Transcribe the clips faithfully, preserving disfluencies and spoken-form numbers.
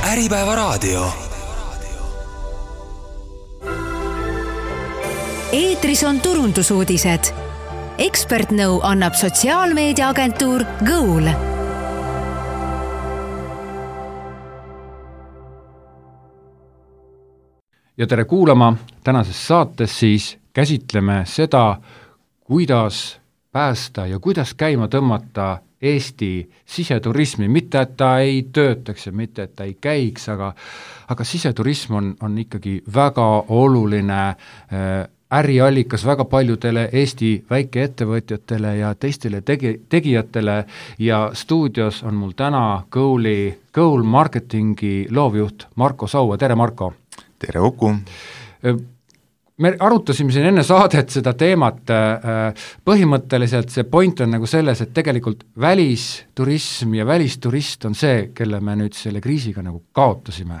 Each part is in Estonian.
Äripäeva raadio. Eetris on turundusuudised. Ekspertnõu annab sotsiaalmeediaagentuur Goal. Ja tere kuulama, tänases saates siis käsitleme seda, kuidas päästa ja kuidas käima tõmmata Eesti siseturismi, mitte et ta ei töötaks ja mitte et ta ei käiks, aga, aga siseturism on, on ikkagi väga oluline äh, äriallikas väga paljudele Eesti väikeettevõtjatele ja teistele tegi, tegijatele ja stuudios on mul täna Goali, Goal Marketingi loovjuht Marko Saua. Tere, Marko! Tere, Uku! Me arutasime siin enne saadet seda teemat, põhimõtteliselt see point on nagu selles, et tegelikult välisturism ja välisturist on see, kelle me nüüd selle kriisiga nagu kaotasime.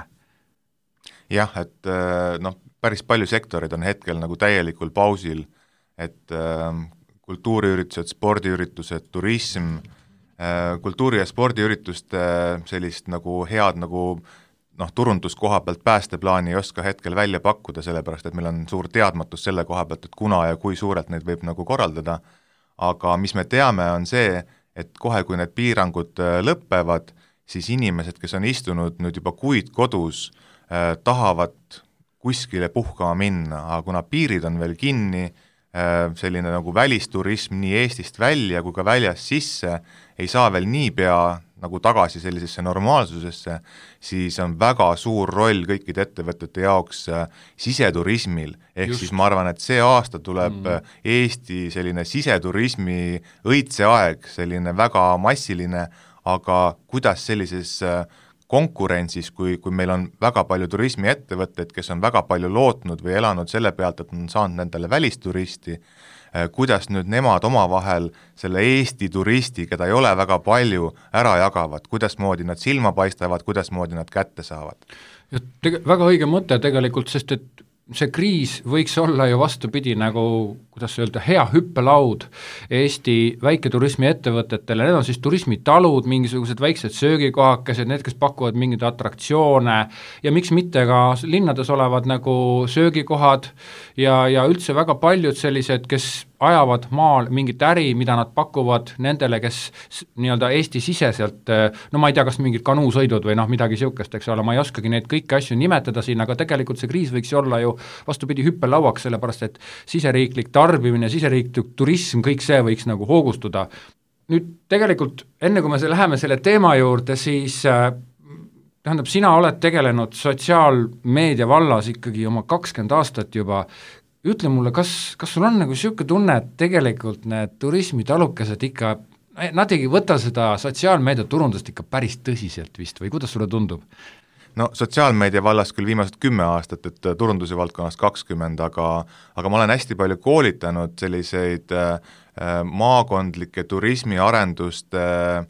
Jah, et noh, päris palju sektorid on hetkel nagu täielikul pausil, et kultuuriüritused, spordiüritused, turism, kultuuri- ja spordiürituste sellist nagu head nagu noh, turundus koha pealt päästeplaani ei oska hetkel välja pakkuda, sellepärast et meil on suur teadmatus selle koha pealt, et kuna ja kui suurelt neid võib nagu korraldada, aga mis me teame on see, et kohe kui need piirangud lõppevad, siis inimesed, kes on istunud nüüd juba kuid kodus, eh, tahavad kuskile puhkama minna, aga kuna piirid on veel kinni, eh, selline nagu välisturism nii Eestist välja kui ka väljast sisse ei saa veel niipea nagu tagasi sellisesse normaalsusesse, siis on väga suur roll kõikide ettevõtete jaoks äh, siseturismil, ehk Just. Siis ma arvan, et see aasta tuleb mm. Eesti selline siseturismi õitseaeg, selline väga massiline, aga kuidas sellises äh, konkurentsis, kui, kui meil on väga palju turismiettevõtteid, kes on väga palju lootnud või elanud selle pealt, et on saanud nendele välisturisti, kuidas nüüd nemad omavahel selle Eesti turisti, keda ei ole väga palju, ära jagavad, kuidas moodi nad silma paistavad, kuidas moodi nad kätte saavad. Ja tege, väga õige mõte tegelikult, sest et see kriis võiks olla ju vastupidi nagu, kuidas öelda, hea hüppelaud Eesti väiketurismi ettevõtetele, need on siis turismitalud, mingisugused väiksed söögikohakesed, need, kes pakuvad mingeid atraktsioone ja miks mitte ka linnades olevad nagu söögikohad ja, ja üldse väga paljud sellised, kes ajavad maal mingit äri, mida nad pakuvad nendele, kes nii-öelda Eesti siseselt, no ma ei tea, kas mingid kanuusõidud või noh, midagi siukest, eks ole, ma ei oskagi neid kõiki asju nimetada siin, aga tegelikult see kriis võiks olla ju vastupidi hüppelauaks, sellepärast et siseriiklik tarbimine, siseriiklik turism, kõik see võiks nagu hoogustuda. Nüüd tegelikult, enne kui me see läheme selle teema juurde, siis äh, tähendab, sina oled tegelenud sotsiaalmeedia vallas ikkagi oma kakskümmend aastat juba. Ütle mulle, kas, kas sul on nagu siuke tunne, et tegelikult need turismitalukesed ikka, nad ei võta seda sotsiaalmeedia turundust ikka päris tõsiselt vist või kuidas sulle tundub? No sotsiaalmeedia vallas küll viimased kümme aastat, et turunduse valdkonnas kakskümmend, aga, aga ma olen hästi palju koolitanud selliseid äh, maakondlike turismiarenduste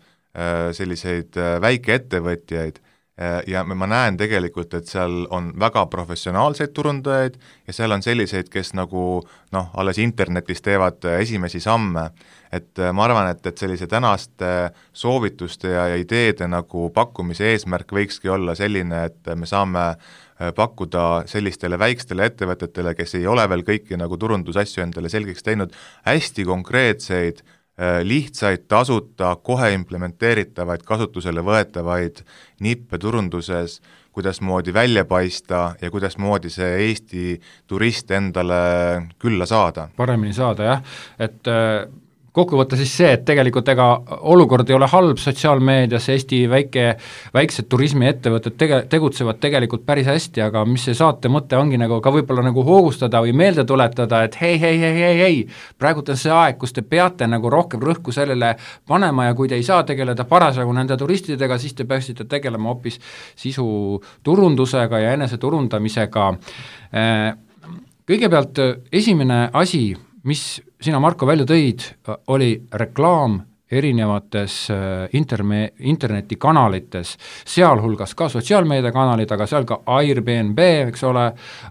äh, selliseid äh, väikeettevõtjaid äh, ja ma näen tegelikult, et seal on väga professionaalseid turundajaid ja seal on selliseid, kes nagu noh, alles internetis teevad esimesi samme. Et ma arvan, et, et sellise tänaste soovituste ja, ja ideede nagu pakkumise eesmärk võikski olla selline, et me saame pakkuda sellistele väikestele ettevõtetele, kes ei ole veel kõiki nagu turundusasju endale selgeks teinud, hästi konkreetseid, lihtsaid, tasuta, kohe implementeeritavaid, kasutusele võetavaid nippe turunduses, kuidas moodi välja paista ja kuidas moodi see Eesti turist endale külla saada. Paremini saada, jah, et kokkuvõte siis see, et tegelikult ega olukord ei ole halb sotsiaalmeedias, Eesti väike, väiksed turismiettevõtted tege, tegutsevad tegelikult päris hästi, aga mis see saate mõte ongi nagu ka võib-olla nagu hoogustada või meelde tuletada, et hei, hei, hei, hei, hei, praegult on see aeg, kus te peate nagu rohkem rõhku sellele panema ja kui te ei saa tegeleda parasjagu nende turistidega, siis te peaksite tegelema hoopis sisu turundusega ja enese turundamisega. Kõigepealt esimene asi, mis sina, Marko, välja tõid, oli reklaam erinevates interme-, internetikanalites, sealhulgas ka sotsiaalmeediakanalid, aga seal ka Airbnb, eks ole,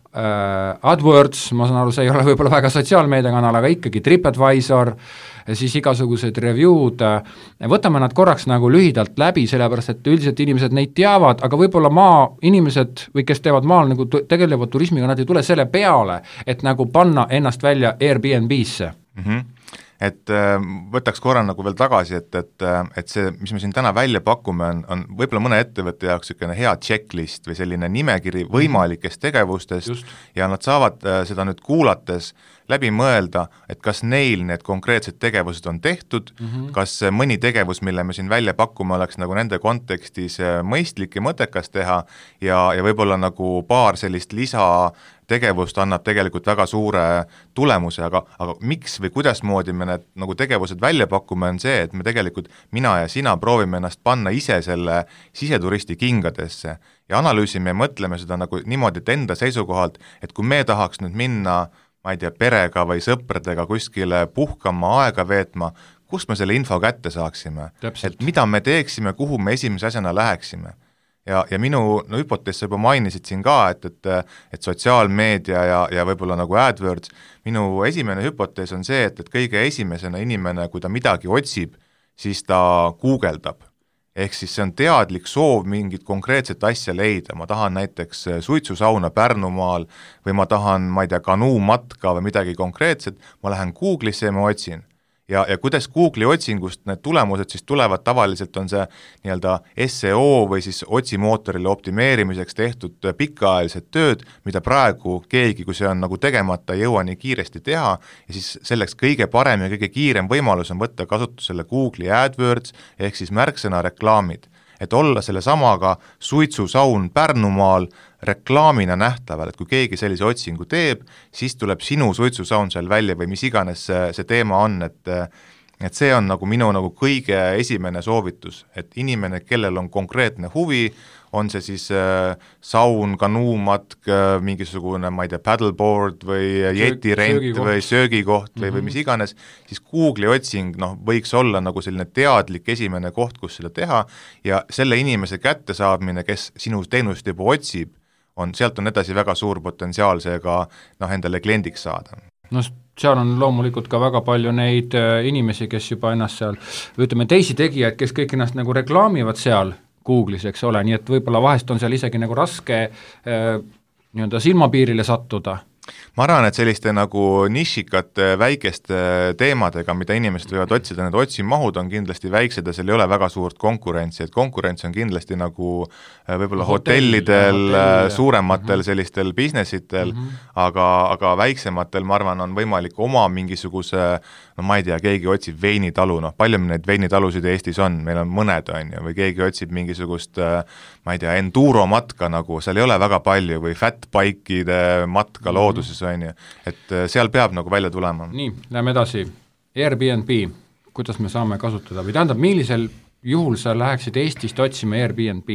AdWords, ma saan aru, see ei ole võib-olla väga sotsiaalmeediakanal, aga ikkagi TripAdvisor, siis igasugused review'd, võtame nad korraks nagu lühidalt läbi, sellepärast et üldiselt inimesed neid teavad, aga võib-olla maa inimesed või kes teevad maal nagu tegelevad turismiga, nad ei tule selle peale, et nagu panna ennast välja Airbnb-sse. Mhm. Et võtaks korra nagu veel tagasi, et, et, et see, mis me siin täna välja pakume, on, on võib-olla mõne ettevõtte jaoks selline hea checklist või selline nimekiri võimalikest tegevustest. Just. Ja nad saavad seda nüüd kuulates läbi mõelda, et kas neil need konkreetsed tegevused on tehtud, mm-hmm. kas mõni tegevus, mille me siin välja pakume, oleks nagu nende kontekstis mõistlik ja mõttekas teha ja, ja võib-olla nagu paar sellist lisa tegevust annab tegelikult väga suure tulemuse, aga, aga miks või kuidasmoodi me need nagu tegevused välja pakume, on see, et me tegelikult, mina ja sina proovime ennast panna ise selle siseturisti kingadesse ja analüüsime ja mõtleme seda nagu niimoodi, et enda seisukohalt, et kui me tahaks nüüd minna, ma ei tea, perega või sõpradega kuskile puhkama, aega veetma, kust me selle info kätte saaksime? Täpselt. Et mida me teeksime, kuhu me esimese asjana läheksime? Ja, ja minu no, hüpotees sa juba mainisid siin ka, et, et, et sotsiaalmeedia ja, ja võib-olla nagu AdWords, minu esimene hüpotees on see, et, et kõige esimesena inimene, kui ta midagi otsib, siis ta guugeldab. Ehk siis see on teadlik soov mingit konkreetset asja leida, ma tahan näiteks suitsusauna Pärnumaal või ma tahan, ma ei tea, kanuumatka või midagi konkreetset, ma lähen Google'isse ja ma otsin. Ja, ja kuidas Google'i otsingust need tulemused siis tulevad, tavaliselt on see nii-öelda S E O või siis otsimootorile optimeerimiseks tehtud pikaajalised tööd, mida praegu keegi, kui see on nagu tegemata, ei jõua nii kiiresti teha ja siis selleks kõige parem ja kõige kiirem võimalus on võtta kasutusele Google'i AdWords ehk siis märksõna reklaamid, et olla selle samaga suitsusaun Pärnumaal reklaamina nähtaval, et kui keegi sellise otsingu teeb, siis tuleb sinu suitsusaun seal välja või mis iganes see, see teema on, et, et see on nagu minu nagu kõige esimene soovitus, et inimene, kellel on konkreetne huvi, on see siis äh, saun, kanuumatk, äh, mingisugune, ma ei tea, paddleboard või jetirent söögikoht. või söögikoht või, mm-hmm. või mis iganes, siis Google'i otsing noh, võiks olla nagu selline teadlik esimene koht, kus seda teha ja selle inimese kättesaamine, kes sinu teenust juba otsib, on, sealt on edasi väga suur potentsiaal seega noh, endale kliendiks saada. No seal on loomulikult ka väga palju neid inimesi, kes juba ennast seal, ütleme teisi tegijaid, kes kõik ennast nagu reklaamivad seal Google'is, eks ole, nii et võib-olla vahest on seal isegi nagu raske äh, nii-öelda silmapiirile sattuda. Ma arvan, et selliste nagu nišikate väikeste teemadega, mida inimesed võivad otsida, need otsimahud on kindlasti väiksed ja seal ei ole väga suurt konkurentsi, et konkurents on kindlasti nagu võib-olla hotellidel, hotell, suurematel mm-hmm. sellistel businessitel, mm-hmm. aga, aga väiksematel, ma arvan, on võimalik oma mingisuguse, no ma ei tea, keegi otsib veinitalu, noh, palju neid veinitalusid Eestis on, meil on mõned, on ju, või keegi otsib mingisugust, ma ei tea, enduro matka nagu, seal ei ole väga palju, või fatbike'ide matka mm-hmm. looduses, on ju, et seal peab nagu välja tulema. Nii, läheme edasi. Airbnb, kuidas me saame kasutada või tähendab, millisel juhul sa läheksid Eestist otsima Airbnb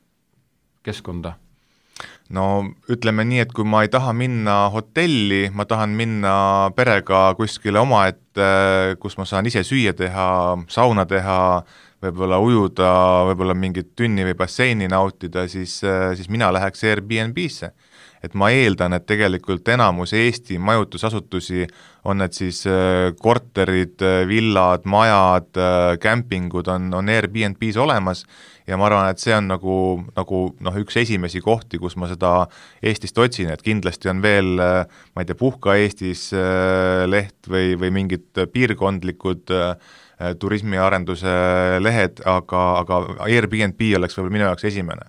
keskkonda? No ütleme nii, et kui ma ei taha minna hotelli, ma tahan minna perega kuskile omaette, kus ma saan ise süüa teha, sauna teha, võib-olla ujuda, võib-olla mingit tünni või basseini nautida, siis, siis mina läheks Airbnb-sse. Et ma eeldan, et tegelikult enamus Eesti majutusasutusi on need siis korterid, villad, majad, kämpingud on, on Airbnb-s olemas ja ma arvan, et see on nagu, nagu noh, üks esimesi kohti, kus ma seda Eestist otsin, et kindlasti on veel, ma ei tea, Puhka Eestis leht või, või mingid piirkondlikud turismiarenduse lehed, aga, aga Airbnb oleks võib-olla minu jaoks esimene.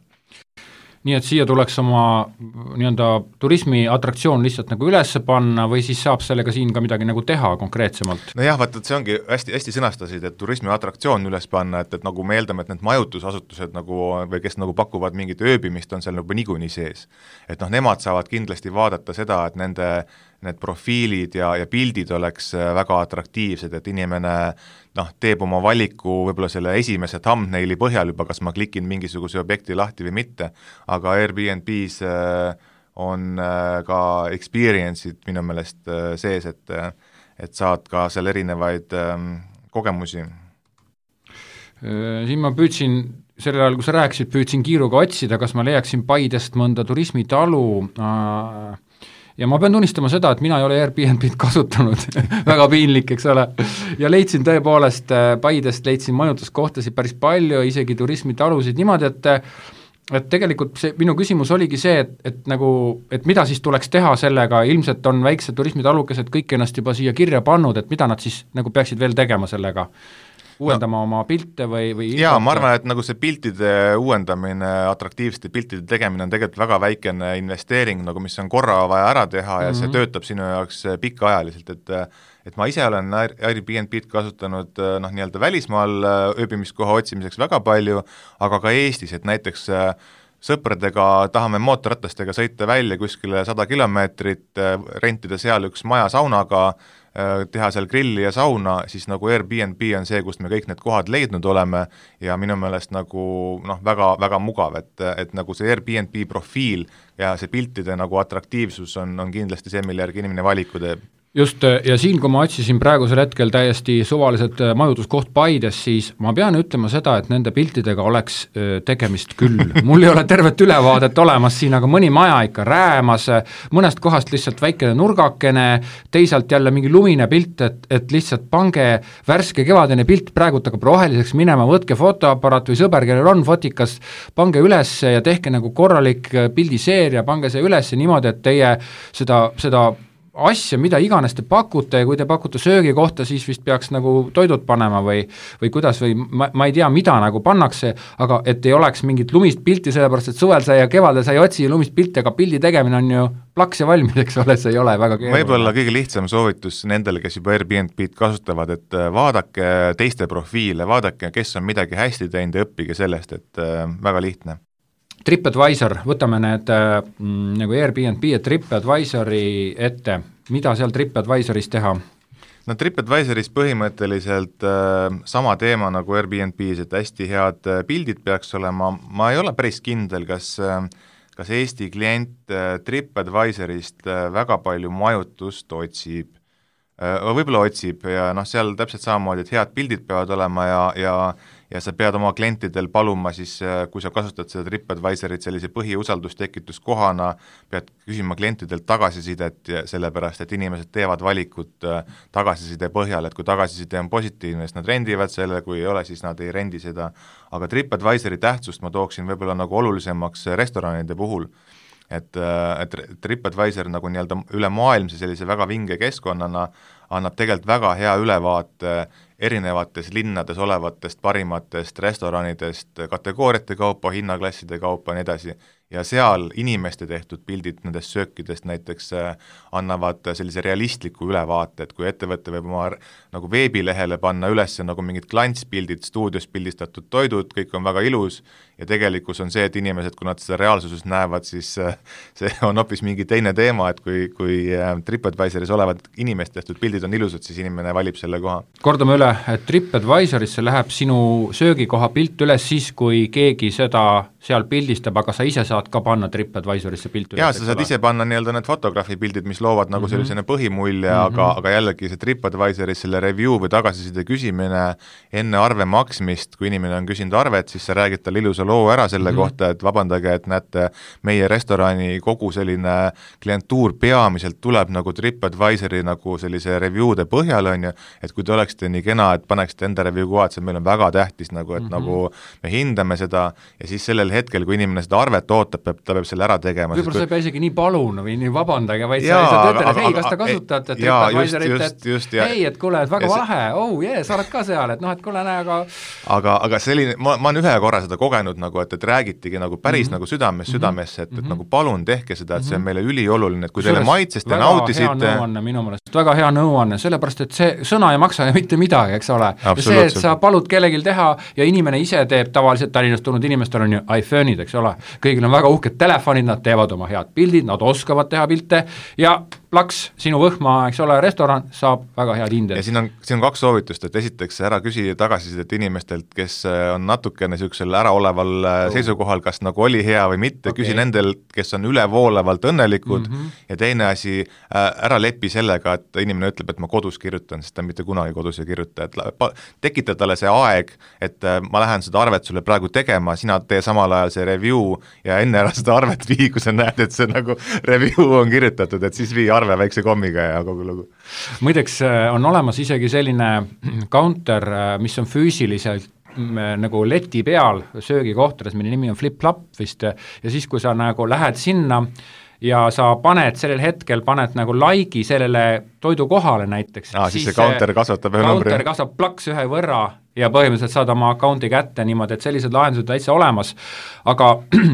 Nii et siia tuleks oma nii-öelda turismiatraktsioon lihtsalt nagu üles panna või siis saab sellega siin ka midagi nagu teha konkreetsemalt? No jah, vaata, see ongi hästi, hästi sõnastasid, et turismiatraktsioon üles panna, et, et nagu me eeldame, et need majutusasutused nagu, või kes nagu pakuvad mingit ööbimist, on seal nagu niikuinii sees. Et noh, nemad saavad kindlasti vaadata seda, et nende need profiilid ja, ja pildid oleks väga atraktiivsed, et inimene noh, teeb oma valiku võib-olla selle esimese thumbnaili põhjal juba, kas ma klikin mingisuguse objekti lahti või mitte, aga Airbnb-s on ka experience'id minu meelest sees, et, et saad ka seal erinevaid kogemusi. Siin ma püüdsin, sellel ajal, kui sa rääkisid, püüdsin kiiruga otsida, kas ma leiaksin Paidest mõnda turismitalu, ja ma pean tunnistama seda, et mina ei ole Airbnb-d kasutanud, väga piinlik, eks ole, ja leidsin tõepoolest Paidest, leidsin majutuskohtasid päris palju, isegi turismitalusid niimoodi, et et tegelikult see, minu küsimus oligi see, et, et nagu, et mida siis tuleks teha sellega, ilmselt on väiksed turismitalukesed kõik ennast juba siia kirja pannud, et mida nad siis nagu peaksid veel tegema sellega, uuendama no, oma pilte või, või jaa, ma arvan, et nagu see piltide uuendamine, atraktiivsete piltide tegemine on tegelikult väga väikene investeering, nagu mis on korra vaja ära teha ja mm -hmm. see töötab sinu jaoks pikaajaliselt, et et ma ise olen Airbnb-d kasutanud noh, nii-öelda välismaal ööbimiskoha otsimiseks väga palju, aga ka Eestis, et näiteks sõpradega tahame mootorratastega sõita välja kuskile sada kilomeetrit, rentida seal üks maja saunaga, teha seal grilli ja sauna, siis nagu Airbnb on see, kust me kõik need kohad leidnud oleme ja minu meelest nagu noh, väga, väga mugav, et, et nagu see Airbnb profiil ja see piltide nagu atraktiivsus on, on kindlasti see, mille järgi inimene valiku teeb. Just, ja siin, kui ma otsisin praegusel hetkel täiesti suvaliselt majutuskoht Paides, siis ma pean ütlema seda, et nende piltidega oleks tegemist küll. Mul ei ole tervet ülevaadet olemas siin, aga mõni maja ikka räämas, mõnest kohast lihtsalt väikene nurgakene, teisalt jälle mingi lumine pilt, et, et lihtsalt pange värske kevadine pilt, praegu hakkab roheliseks minema, võtke fotoaparaat või sõber, kellel on fotikas, pange üles ja tehke nagu korralik pildiseeria, pange see üles niimoodi, et teie seda, seda asja, mida iganes te pakute ja kui te pakute söögi kohta, siis vist peaks nagu toidud panema või, või kuidas või ma, ma ei tea, mida nagu pannakse, aga et ei oleks mingit lumist pilti, sellepärast et suvel sa ja kevadel sa ei otsi lumist pilti, aga pildi tegemine on ju plaks ja valmis, eks ole, see ei ole väga keeruline. Võib-olla kõige lihtsam soovitus nendele, kes juba Airbnb-d kasutavad, et vaadake teiste profiile, vaadake, kes on midagi hästi teinud ja õppige sellest, et äh, väga lihtne. TripAdvisor, võtame need äh, nagu Airbnb ja TripAdvisori ette, mida seal TripAdvisoris teha? No TripAdvisoris põhimõtteliselt äh, sama teema nagu Airbnb-s, et hästi head äh, pildid peaks olema, ma ei ole päris kindel, kas, äh, kas Eesti klient äh, TripAdvisorist äh, väga palju majutust otsib, äh, võib-olla otsib ja noh, seal täpselt samamoodi, et head pildid peavad olema ja, ja ja sa pead oma klientidel paluma siis, kui sa kasutad seda TripAdvisorit sellise põhiusaldustekistuskohana, pead küsima klientidelt tagasisidet, sellepärast et inimesed teevad valikut tagasiside põhjal, et kui tagasiside on positiivne, siis nad rendivad selle, kui ei ole, siis nad ei rendi seda, aga TripAdvisori tähtsust ma tooksin võib-olla nagu olulisemaks restoranide puhul, et, et TripAdvisor nagu nii-öelda ülemaailmse sellise väga vinge keskkonnana annab tegelikult väga hea ülevaate erinevates linnades olevatest parimatest restoranidest, kategooriate kaupa, hinnaklasside kaupa ja nii edasi. Ja seal inimeste tehtud pildid nendest söökidest näiteks annavad sellise realistliku ülevaate, et kui ettevõte võib oma nagu veebilehele panna üles nagu mingid klantspildid, stuudios pildistatud toidud, kõik on väga ilus ja tegelikkus on see, et inimesed, kui nad seda reaalsuses näevad, siis see on hoopis mingi teine teema, et kui, kui TripAdvisoris olevad inimeste tehtud pildid on ilusad, siis inimene valib selle koha. Kordame üle, et TripAdvisorisse läheb sinu söögikoha pilt üles siis, kui keegi seda seal pildistab, aga sa ise saad ka panna TripAdvisorisse pilt üles. Jaa, sa saad ise panna nii-öelda need fotograafi pildid, mis loovad nagu sellisene põhimulje, mm -hmm. aga, aga jällegi see TripAdvisoris selle review või tagasiside küsimine enne arve maksmist, kui inimene on küsinud arvet, siis sa räägid talle ilusa loo ära selle mm -hmm. kohta, et vabandage, et näete, meie restorani kogu selline klientuur peamiselt tuleb nagu TripAdvisori nagu sellise review'de põhjal, on ju, et kui te oleksite nii kena, et paneksite enda review kohad, see meil on väga tähtis, nagu, et mm -hmm. nagu me hindame seda ja siis sellel hetkel, kui inimene seda arvet ootab, peab, ta peab selle ära tegema. Võib-olla sa ei pea isegi nii palun või nii vabandage, vaid jaa, sa lihtsalt ütled, et hei, kas te kasutate TripAdvisorit, et hei, et kuule, et väga lahe, oh jee, sa oled ka seal, et noh, et kuule, näe, aga aga, aga selline, ma, ma olen ühe korra seda kogenud nagu, et, et räägitigi nagu päris mm -hmm. nagu südames, südamesse, et, et mm -hmm. nagu palun tehke seda, et see on meile ülioluline, et kui teile maitsest ja nautisite väga hea nõuanne minu meelest, väga hea nõuanne, sellepärast, et see sõna ei maksa ja mitte midagi, eks ole. Ja see, et sa palud kellelgi teha ja inimene ise teeb, tavaliselt Tallinnast tulnud inimestel on ju iPhone'id, eks ole, kõigil on väga uhked telefonid, nad teevad oma head pildid, nad oskavad teha pilte ja plaks, sinu võhma, eks ole, restoran saab väga head hinded. Ja siin on, siin on kaks soovitust, et esiteks ära küsi tagasisidet inimestelt, kes on natukene niisugusel äraoleval oh. seisukohal, kas nagu oli hea või mitte, okay. Küsi nendelt, kes on ülevoolavalt õnnelikud mm -hmm. ja teine asi, ära lepi sellega, et inimene ütleb, ütleb, et ma kodus kirjutan, sest ta mitte kunagi kodus ei kirjuta, et tekita talle see aeg, et ma lähen seda arvet sulle praegu tegema, sina tee samal ajal see review ja enne ära seda arvet vii, kui sa näed, et see nagu review on kirjutatud, et siis vii arve väikse kommiga ja kogu lugu. Muideks on olemas isegi selline counter, mis on füüsiliselt nagu leti peal söögikohtades, mille nimi on flip-flop vist, ja siis, kui sa nagu lähed sinna ja sa paned sellel hetkel, paned nagu laigi sellele toidu kohale näiteks. Ah, siis, siis see counter kasvatab ühe numbri. Counter kasvab plaks ühe võrra ja põhimõtteliselt saad oma accounti kätte niimoodi, et sellised lahendused täitsa olemas. Aga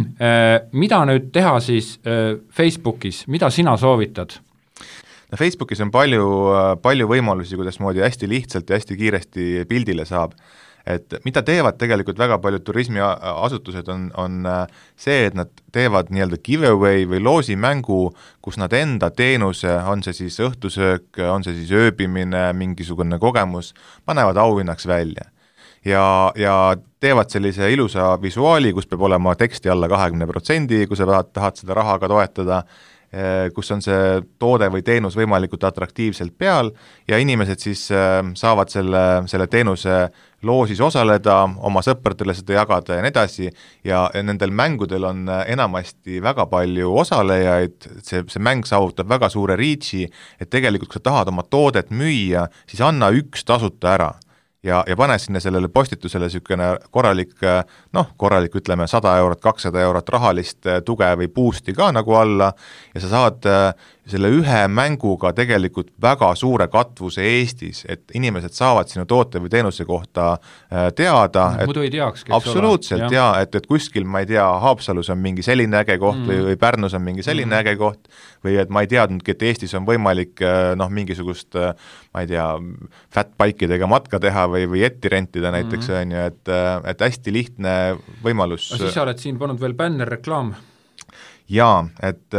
mida nüüd teha siis Facebookis, mida sina soovitad? No Facebookis on palju, palju võimalusi, kuidas moodi hästi lihtsalt ja hästi kiiresti pildile saab. Et mida teevad tegelikult väga paljud turismiasutused on, on see, et nad teevad nii-öelda giveaway või loosimängu, kus nad enda teenuse, on see siis õhtusöök, on see siis ööbimine, mingisugune kogemus, panevad auhinnaks välja. Ja, ja teevad sellise ilusa visuaali, kus peab olema teksti alla kahekümne protsendi, kui sa tahad, tahad seda rahaga toetada, kus on see toode või teenus võimalikult atraktiivselt peal ja inimesed siis saavad selle, selle teenuse loosis osaleda, oma sõpradele seda jagada ja nii edasi ja nendel mängudel on enamasti väga palju osalejaid, see, see mäng saavutab väga suure reachi, et tegelikult kui sa tahad oma toodet müüa, siis anna üks tasuta ära. Ja, ja pane sinna sellele postitusele niisugune korralik, noh, korralik ütleme sada eurot, kakssada eurot rahalist tuge või boosti ka nagu alla ja sa saad selle ühe mänguga tegelikult väga suure katvuse Eestis, et inimesed saavad sinu toote või teenuse kohta teada. No, muidu ei teaks, kes absoluutselt, ja, et, et kuskil, ma ei tea, Haapsalus on mingi selline äge koht mm. või, või Pärnus on mingi selline mm. äge koht või et ma ei teadnudki, et Eestis on võimalik noh, mingisugust, ma ei tea, fatbikeidega matka teha või, või etti rentida näiteks, mm. on ju, et, et hästi lihtne võimalus. Aga siis sa oled siin pannud veel bännerreklaam? Jaa, et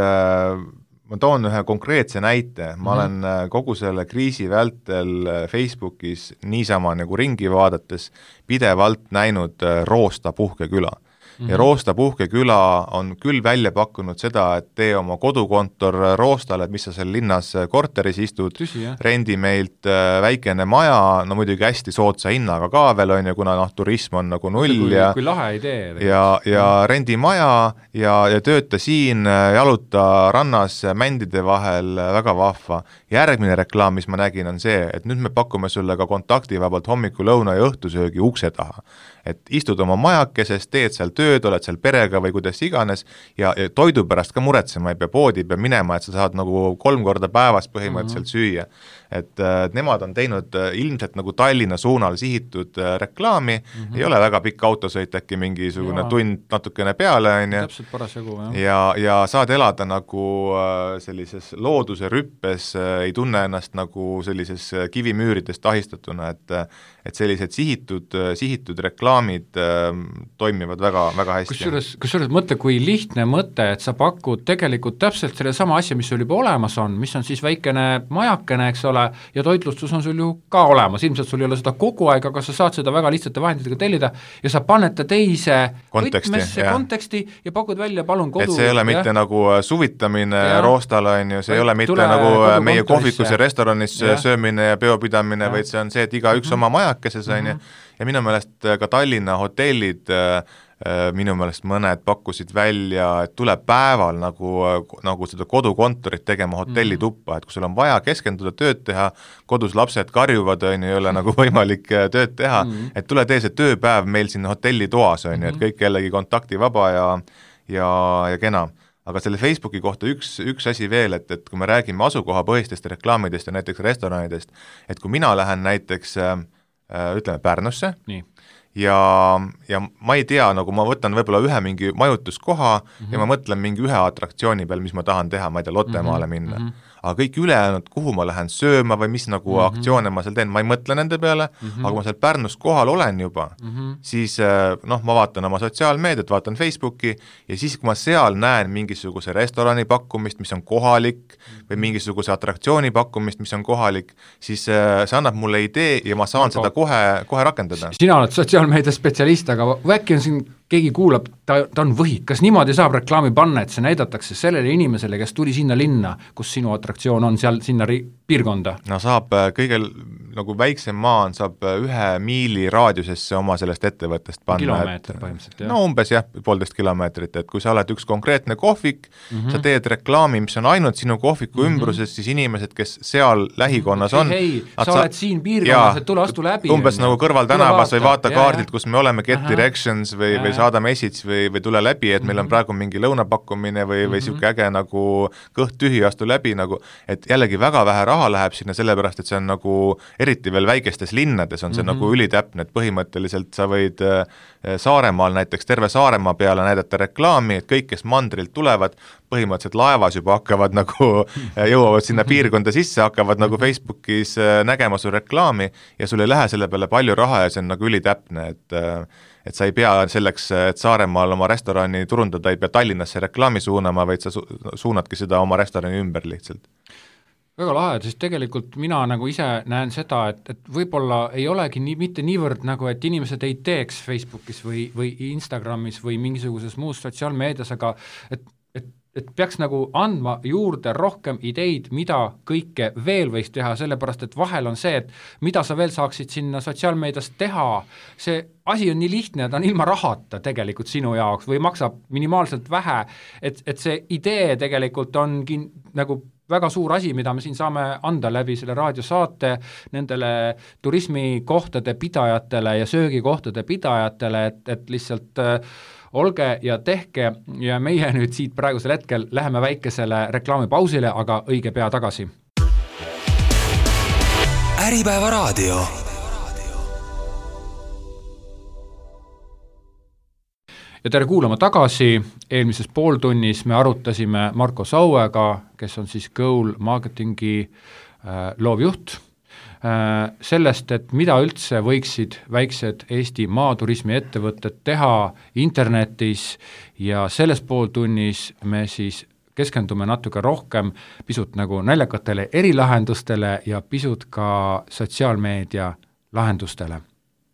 ma toon ühe konkreetse näite, ma olen mm. kogu selle kriisi vältel Facebookis niisama nagu ringi vaadates pidevalt näinud Roosta puhkeküla. Mm-hmm. Ja Roosta puhkeküla on küll välja pakkunud seda, et tee oma kodukontor Roostale, et mis sa seal linnas korteris istud, Tüsi, rendi meilt väikene maja, no muidugi hästi soodsa hinnaga ka veel on ja kuna noh, turism on nagu null kui, ja, kui lahe idee, ja, ja rendi maja ja, ja tööta siin, jaluta rannas mändide vahel, väga vahva. Järgmine reklaam, mis ma nägin, on see, et nüüd me pakume sulle ka kontaktivabalt hommiku, lõuna ja õhtusöögi ukse taha. Et istud oma majakeses, teed seal tööd, oled seal perega või kuidas iganes ja, ja toidu pärast ka muretsema ei pea, poodi pea minema, et sa saad nagu kolm korda päevas põhimõtteliselt mm-hmm. süüa. Et, et nemad on teinud ilmselt nagu Tallinna suunal sihitud reklaami, mm-hmm. ei ole väga pikk autosõit, äkki mingisugune ja. tund natukene peale, on ju. Täpselt parasjagu, jah. Ja, ja saad elada nagu sellises looduse rüppes, ei tunne ennast nagu sellises kivimüüridest ahistatuna, et, et sellised sihitud, sihitud reklaamid toimivad väga, väga hästi. Kusjuures, kusjuures mõtle, kui lihtne mõte, et sa pakud tegelikult täpselt selle sama asja, mis sul juba olemas on, mis on siis väikene majakene, eks ole, ja toitlustus on sul ju ka olemas, ilmselt sul ei ole seda kogu aeg, aga sa saad seda väga lihtsate vahenditega tellida ja sa paned ta teise konteksti, võtmesse konteksti ja pakud välja palun kodu. Et see ei ole mitte ja. nagu suvitamine ja. Roostale, on ju, see ei ole mitte nagu meie kohvikus ja restoranis ja. söömine ja peopidamine, vaid see on see, et iga üks mm-hmm. oma majakeses, on ju, ja minu meelest ka Tallinna hotellid minu meelest mõned pakkusid välja, et tuleb päeval nagu, nagu seda kodukontorit tegema hotellituppa, et kui sul on vaja keskenduda tööd teha, kodus lapsed karjuvad, on ju, ei ole nagu võimalik tööd teha, et tule tee see tööpäev meil siin hotellitoas, on ju, et kõik jällegi kontaktivaba ja, ja, ja kena. Aga selle Facebooki kohta üks, üks asi veel, et, et kui me räägime asukohapõhistest reklaamidest ja näiteks restoranidest, et kui mina lähen näiteks ütleme Pärnusse, nii. Ja, ja ma ei tea, nagu ma võtan võib-olla ühe mingi majutuskoha mm-hmm. ja ma mõtlen mingi ühe atraktsiooni peal, mis ma tahan teha, ma ei tea, Lottemaale mm-hmm. minna. Mm-hmm. Aga kõik ülejäänud, kuhu ma lähen sööma või mis nagu mm-hmm. aktsioone ma seal teen, ma ei mõtle nende peale, mm-hmm. aga ma seal Pärnus kohal olen juba, mm-hmm. siis noh, ma vaatan oma sotsiaalmeediat, vaatan Facebooki ja siis, kui ma seal näen mingisuguse restorani pakkumist, mis on kohalik mm-hmm. või mingisuguse atraktsiooni pakkumist, mis on kohalik, siis see annab mulle idee ja ma saan aga... seda kohe, kohe rakendada. Sina oled sotsiaalmeedia spetsialist, aga äkki on siin keegi kuulab, ta, ta on võhik, kas niimoodi saab reklaami panna, et see näidatakse sellele inimesele, kes tuli sinna linna, kus sinu atraktsioon on, seal sinna ri- piirkonda? No saab kõigel, nagu väiksem maa on, saab ühe miili raadiusesse oma sellest ettevõttest panna. Kilomeeter põhimõtteliselt, jah. No umbes jah, poolteist kilomeetrit, et kui sa oled üks konkreetne kohvik, mm-hmm. sa teed reklaami, mis on ainult sinu kohviku mm-hmm. ümbruses, siis inimesed, kes seal lähikonnas on. Hei, sa sa oled siin piirkonnas, et tule astu läbi. Umbes nagu kõrval tänavas või vaata kaardilt, kus me oleme, Get Aha. Directions või, või saada message või, või tule läbi, et meil on praegu mingi lõunapakkumine või, või siuke äge nagu kõht tühi astu läbi, nagu, et jällegi väga vähe raha läheb sinna, sellepärast, et see on nagu eriti veel väikestes linnades on see mm-hmm. nagu ülitäpne, et põhimõtteliselt sa võid Saaremaal näiteks terve Saaremaa peale näidata reklaami, et kõik, kes mandrilt tulevad, põhimõtteliselt laevas juba hakkavad nagu, jõuavad sinna piirkonda sisse, hakkavad nagu Facebookis nägema su reklaami ja sul ei lähe selle peale palju raha ja see on nagu ülitäpne, et et sa ei pea selleks, et Saaremaal oma restorani turundada, ei pea Tallinnasse reklaami suunama, vaid sa su- suunadki seda oma restorani ümber lihtsalt. Väga lahe, sest tegelikult mina nagu ise näen seda, et, et võib-olla ei olegi nii, mitte niivõrd nagu, et inimesed ei teeks Facebookis või, või Instagramis või mingisuguses muus sotsiaalmeedias, aga et, et, et peaks nagu andma juurde rohkem ideid, mida kõike veel võiks teha, sellepärast et vahel on see, et mida sa veel saaksid sinna sotsiaalmeedias teha, see asi on nii lihtne, ta on ilma rahata tegelikult sinu jaoks või maksab minimaalselt vähe, et, et see idee tegelikult on kin, nagu väga suur asi, mida me siin saame anda läbi selle raadiosaate nendele turismikohtade pidajatele ja söögikohtade pidajatele, et, et lihtsalt äh, olge ja tehke ja meie nüüd siit praegusel hetkel läheme väikesele reklaamipausile, aga õige pea tagasi. Äripäeva raadio. Ja tere kuulama tagasi, eelmises pooltunnis me arutasime Marko Sauega, kes on siis Goal Marketingi äh, loovjuht, äh, sellest, et mida üldse võiksid väiksed Eesti maaturismi ettevõtted teha internetis ja selles pooltunnis me siis keskendume natuke rohkem pisut nagu naljakatele erilahendustele ja pisut ka sotsiaalmeedia lahendustele.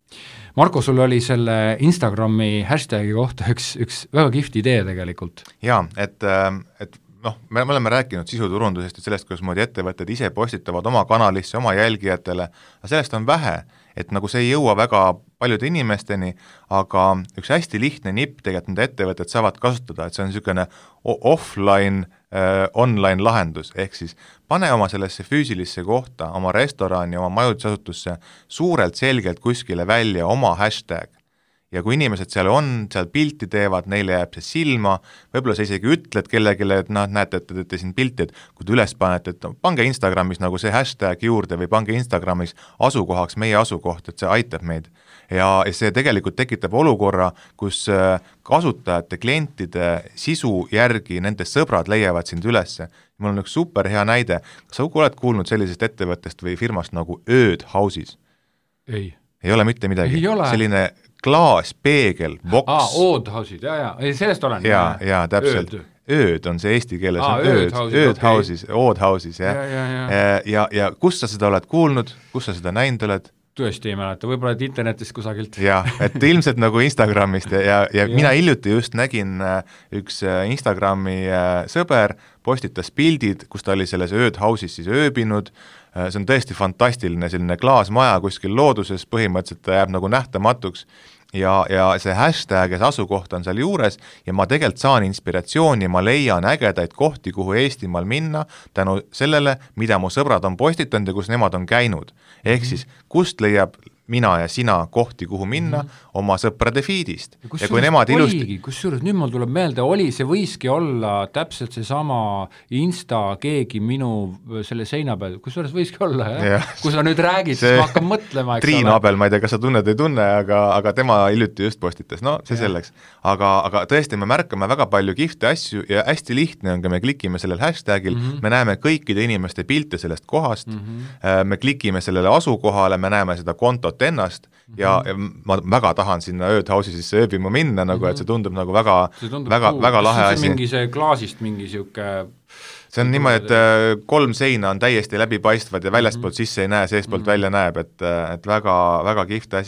Marko, sul oli selle Instagrami hashtagi kohta üks, üks väga kihvt idee tegelikult. Jaa, et, et noh, me, me oleme rääkinud sisuturundusest ja sellest, kuidas moodi ettevõtted ise postitavad oma kanalisse, oma jälgijatele, aga sellest on vähe, et nagu see ei jõua väga paljude inimesteni, aga üks hästi lihtne nipp tegelikult nende ettevõtted saavad kasutada, et see on niisugune offline, äh, online lahendus, ehk siis pane oma sellesse füüsilisse kohta, oma restorani, oma majutusasutusse suurelt selgelt kuskile välja oma hashtag. Ja kui inimesed seal on, seal pilti teevad, neile jääb see silma, võib-olla sa isegi ütled kellegile, et noh, näete, et te teete siin pilti, et kui te üles panete, et no, pange Instagramis nagu see hashtag juurde või pange Instagramis asukohaks meie asukoht, et see aitab meid. Ja see tegelikult tekitab olukorra, kus kasutajate, klientide sisu järgi nende sõbrad leiavad sind ülesse. Mul on üks super hea näide. Kas sa oled kuulnud sellisest ettevõttest või firmast nagu Ööd Houses? Ei. Ei ole mitte midagi. Ei ole. Selline klaas, peegel, boks. Aa, Ood Houses, jaa, jaa. Ei, sellest olen. Jaa, jaa, täpselt. Ööd. Ööd on see eesti keeles. Aa, on ööd, houses, ööd okay. Houses, Ood Houses, jah. Ja, ja, ja. Ja, ja, ja kus sa seda oled kuulnud, kus sa seda näinud oled? Tõesti ei mäleta, võib-olla et internetist kusagilt. Jaa, et ilmselt nagu Instagramist ja, ja, ja, ja mina hiljuti just nägin üks Instagrami sõber, postitas pildid, kus ta oli selles Ööd Houses siis ööbinud, see on tõesti fantastiline selline klaasmaja kuskil looduses, põhimõtteliselt ta jääb nagu nähtamatuks ja, ja see hashtag ja see asukoht on seal juures ja ma tegelikult saan inspiratsiooni, ma leian ägedaid kohti, kuhu Eestimaal minna tänu sellele, mida mu sõbrad on postitanud ja kus nemad on käinud. Ehk siis, kust leiab mina ja sina kohti, kuhu minna mm. oma sõprade feedist. Ja, ja kui nemad ilusti... oligi, kusjuures nüüd mul tuleb meelde, oli, see võiski olla täpselt see sama Insta keegi minu selle seina peal, kusjuures võiski olla, jah? Ja. Kui sa nüüd räägid, see... siis ma hakkan mõtlema. Triin Abel, ma ei tea, kas sa tunned ei tunne, aga, aga tema hiljuti just postitas, no see ja. Selleks. Aga, aga tõesti, me märkame väga palju kihvte asju ja hästi lihtne on, kui me klikime sellel hashtagil, mm -hmm. me näeme kõikide inimeste pilte sellest kohast, mm -hmm. me klikime sellele asukohale, me näeme seda kontot ennast ja, ja ma väga tahan sinna Ööd Housesisse ööbima minna, nagu, et see tundub nagu väga, tundub väga, väga lahe asi. Mingi see klaasist mingi siuke... See on niimoodi, et kolm seina on täiesti läbipaistvad ja väljastpoolt mm -hmm. sisse ei näe, seestpoolt mm -hmm. välja näeb, et, et väga, väga kihvt asi.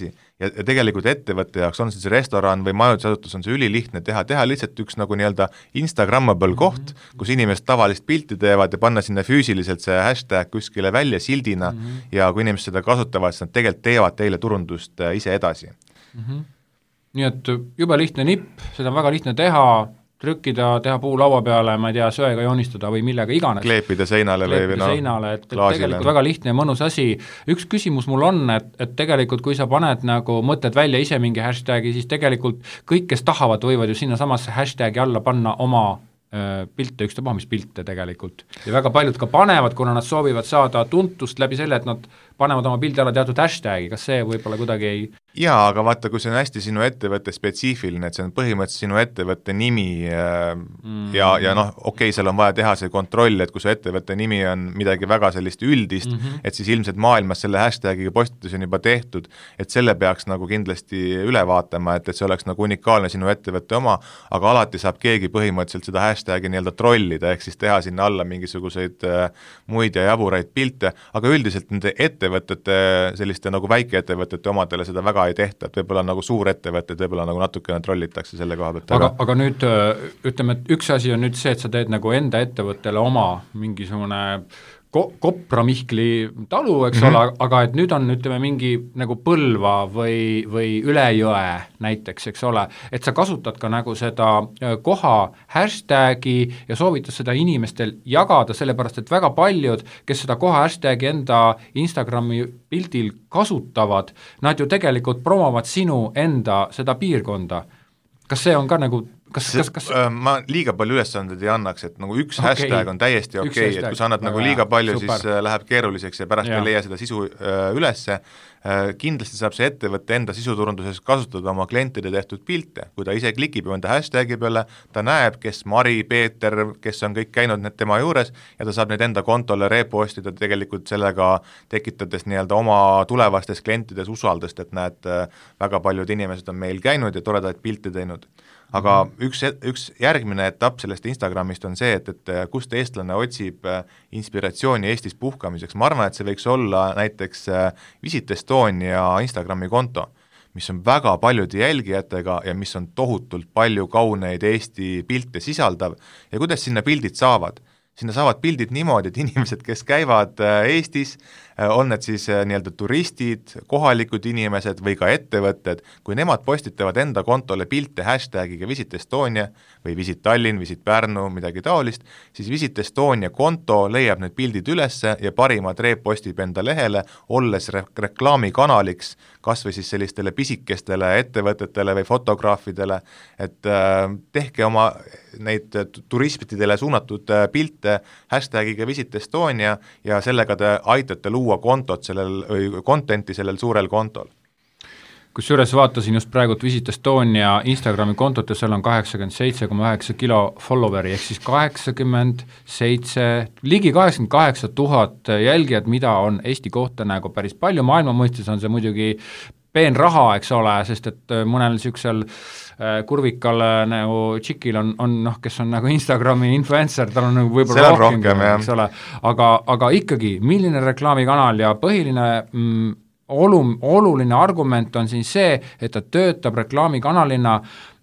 ja, ja tegelikult ettevõtte jaoks on see restoran või majutusasutus on see ülilihtne teha, teha lihtsalt üks nagu nii-öelda Instagrammable koht, mm -hmm. kus inimesed tavalist pilti teevad ja panna sinna füüsiliselt see hashtag kuskile välja sildina mm -hmm. ja kui inimesed seda kasutavad, siis nad tegelikult teevad teile turundust ise edasi. Mm -hmm. Nii et juba lihtne nipp, seda on väga lihtne teha, trükkida, teha puu laua peale, ma ei tea, söega joonistada või millega iganes. Kleepida seinale Kleepida või no, seinale, et, et tegelikult väga lihtne ja mõnus asi. Üks küsimus mul on, et, et tegelikult kui sa paned nagu, mõtled välja ise mingi hashtagi, siis tegelikult kõik, kes tahavad, võivad ju sinna samasse hashtagi alla panna oma öö, pilte, ükstapuha mis pilte tegelikult. Ja väga paljud ka panevad, kuna nad soovivad saada tuntust läbi selle, et nad panevad oma pildi alla teatud hashtagi, kas see võib-olla kuidagi ei jaa, aga vaata, kui see on hästi sinu ettevõtte spetsiifiline, et see on põhimõtteliselt sinu ettevõtte nimi äh, mm. ja, ja noh, okei okay,, seal on vaja teha see kontroll, et kui su ettevõtte nimi on midagi väga sellist üldist mm, -hmm. et siis ilmselt maailmas selle hashtagiga postitus on juba tehtud, et selle peaks nagu kindlasti üle vaatama, et, et see oleks nagu unikaalne sinu ettevõtte oma, aga alati saab keegi põhimõtteliselt seda hashtagi nii-öelda trollida, ehk siis teha sinna alla mingisuguseid äh, muid ja jaburaid pilte, aga üldiselt nende ettevõtete, selliste nagu väikeettevõtete omadele seda väga ei tehta, et võib-olla nagu suurettevõtted võib-olla nagu natukene trollitakse selle koha pealt. Aga, aga nüüd ütleme, et üks asi on nüüd see, et sa teed nagu enda ettevõttele oma mingisugune ko-, Kopra Mihkli talu, eks mm-hmm. ole, aga et nüüd on, ütleme, mingi nagu Põlva või, või üle jõe näiteks, eks ole, et sa kasutad ka nagu seda koha hashtagi ja soovitad seda inimestel jagada, sellepärast et väga paljud, kes seda koha hashtagi enda Instagrami pildil kasutavad, nad ju tegelikult promovad sinu enda seda piirkonda. Kas see on ka nagu Kas, kas, kas... ma liiga palju ülesandeid ei annaks, et nagu üks okay. hashtag on täiesti okei okay,, et kui sa annad nagu liiga palju, super. Siis läheb keeruliseks ja pärast ja. ei leia seda sisu äh, ülesse. Äh, kindlasti saab see ettevõtte enda sisuturunduses kasutada oma klientide tehtud pilte, kui ta ise klikib enda hashtagi peale, ta näeb, kes Mari, Peeter, kes on kõik käinud need tema juures ja ta saab neid enda kontole repostida tegelikult sellega tekitades nii-öelda oma tulevastes klientides usaldust, et näed, väga paljud inimesed on meil käinud ja toredaid pilte teinud. Aga üks, üks järgmine etapp sellest Instagramist on see, et, et kust eestlane otsib inspiratsiooni Eestis puhkamiseks. Ma arvan, et see võiks olla näiteks Visit Estonia Instagrami konto, mis on väga paljude jälgijatega ja mis on tohutult palju kauneid Eesti pilte sisaldav. Ja kuidas sinna pildid saavad? Sinna saavad pildid niimoodi, et inimesed, kes käivad Eestis, on need siis nii-öelda turistid, kohalikud inimesed või ka ettevõtted, kui nemad postitavad enda kontole pilte hashtagiga Visit Estonia või Visit Tallinn, Visit Pärnu, midagi taolist, siis Visit Estonia konto leiab need pildid ülesse ja parimad repostib enda lehele, olles re- reklaamikanaliks kas või siis sellistele pisikestele ettevõtetele või fotograafidele, et äh, tehke oma neid turistidele suunatud pilte hashtagiga Visit Estonia ja sellega te aitate luua kontot sellel, või content'i sellel suurel kontol. Kusjuures vaatasin just praegu Visit Estonia Instagrami kontot ja seal on kaheksakümmend seitse koma üheksa kilo followeri, ehk siis kaheksakümmend seitse, ligi kaheksakümmend kaheksa tuhat jälgijat, mida on Eesti kohta nagu päris palju, maailma mõistes on see muidugi peen raha, eks ole, sest et mõnel niisugusel kurvikal nagu tšikil on, on noh, kes on nagu Instagrami influencer, tal on nagu võib-olla rohkem, rohkem, eks ole, aga, aga ikkagi, milline reklaamikanal ja põhiline mm, olum, oluline argument on siin see, et ta töötab reklaamikanalina